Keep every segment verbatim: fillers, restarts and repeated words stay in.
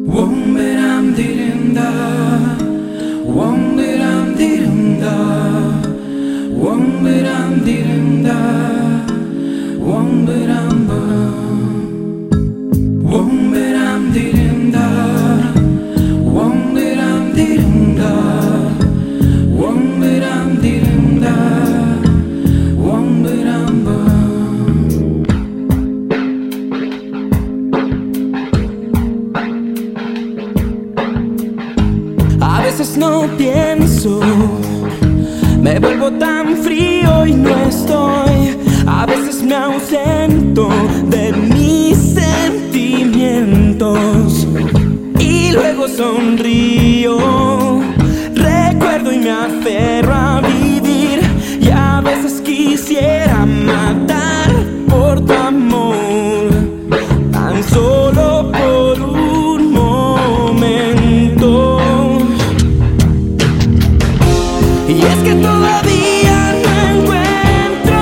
Womberam dirimda, womberam dirimda, womberam dirimda, womberam ba, womberam dirimda, womberam dirimda, womberam dirimda, womberam ba. A veces no pienso, me vuelvo tan frío y no estoy. A veces me ausento de mis sentimientos y luego sonrío. Recuerdo y me aferro a vivir, y a veces quisiera matar por tu amor, tan solo por un momento. Y es que todavía no encuentro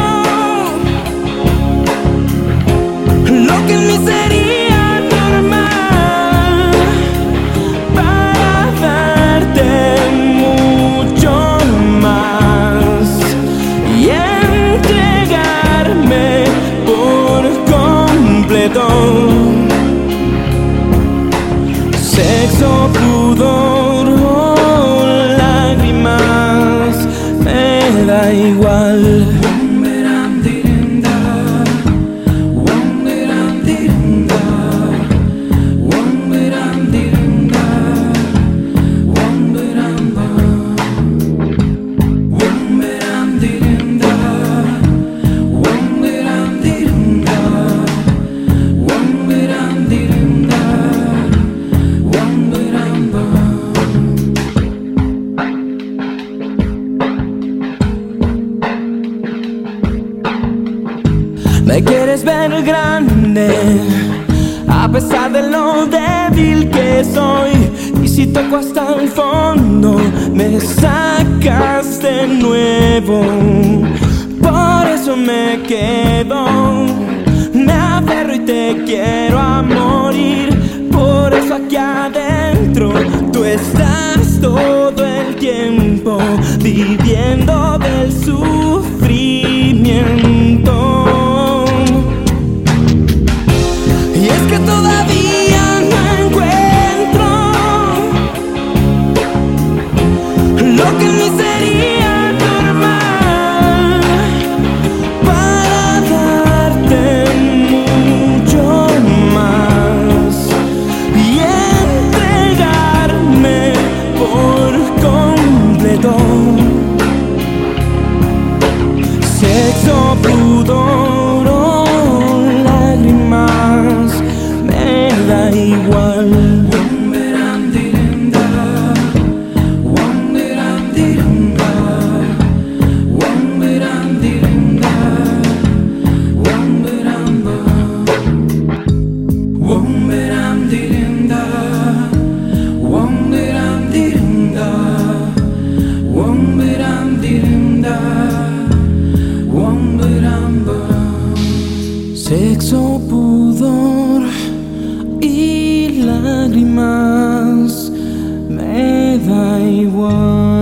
lo que en mí sería normal para darte mucho más y entregarme por completo. Sexo, pudor o lágrimas, me da igual. Womberam dirimda, womberam dirimda, womberam dirimda, womberam ba, womberam dirimda, womberam dirimda, womberam dirimda, womberam ba. Me quieres ver grande, a pesar de lo débil que soy. Y si toco hasta el fondo, me sacas de nuevo. Por eso me quedo, me aferro y te quiero a morir. Por eso aquí adentro tú estás todo el tiempo, viviendo del sufrimiento. Y es que todavía no encuentro lo que en mí sería normal para darte mucho más y entregarme por completo. Sexo, pudor o lágrimas, me da igual. Womberam dirimda, womberam dirimda, womberam dirimda, womberam ba, womberam dirimda, womberam dirimda, womberam dirimda, womberam ba. Sexo, pudor y lágrimas, me da igual.